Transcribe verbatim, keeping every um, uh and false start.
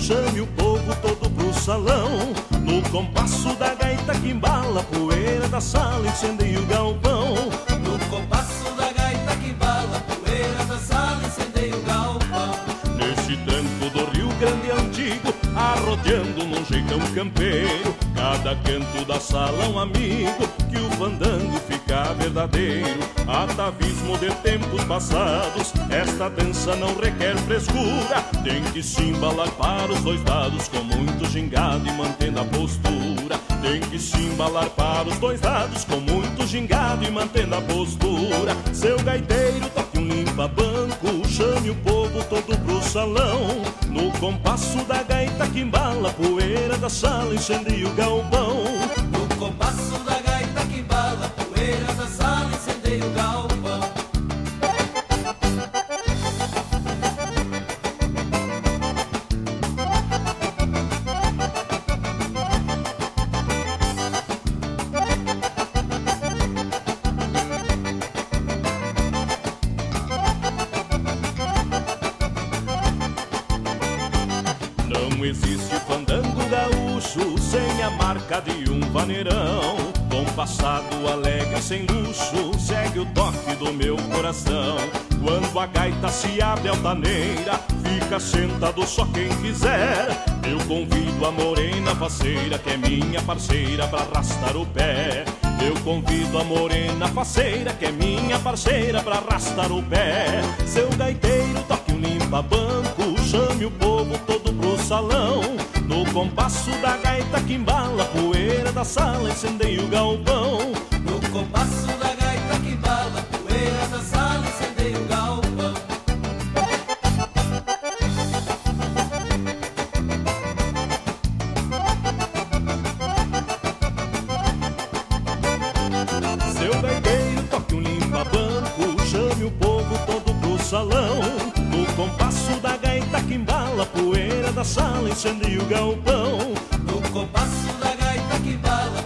chame o povo todo pro salão. No compasso da gaita que embala, a poeira da sala incendeia o galpão. No compasso da gaita que embala, a poeira da sala incendeia o galpão. Nesse tranco do Rio Grande antigo, arrodeando num jeitão campeiro, cada canto da sala um amigo, que o fandango fica verdadeiro. Atavismo de tempos passados, esta dança não requer frescura, tem que se embalar para os dois lados, com muito gingado e mantendo a postura. Tem que se embalar para os dois lados, com muito gingado e mantendo a postura. Seu gaiteiro toque um limpa-banco, chame o povo todo pro salão. No compasso da gaita que embala, a poeira da sala incendeia o galpão. No compasso da gaita que embala, a poeira da sala incendeia o galpão. Não existe fandango gaúcho sem a marca de um vaneirão. Com passado alegre sem luxo, segue o toque do meu coração. Quando a gaita se abre altaneira, fica sentado só quem quiser. Eu convido a morena faceira, que é minha parceira, pra arrastar o pé. Eu convido a morena faceira, que é minha parceira, pra arrastar o pé. Seu gaiteiro toque um limpa-banco, chame o povo todo pro salão. No compasso da gaita que embala, a poeira da sala incendeia o galpão. No compasso da gaita que embala, a poeira da sala incendeia o galpão. Seu gaiteiro toque um limpa-banco, chame o povo todo pro salão. No compasso da gaita que embala, a poeira da sala incendeia o galpão. No compasso da gaita que embala,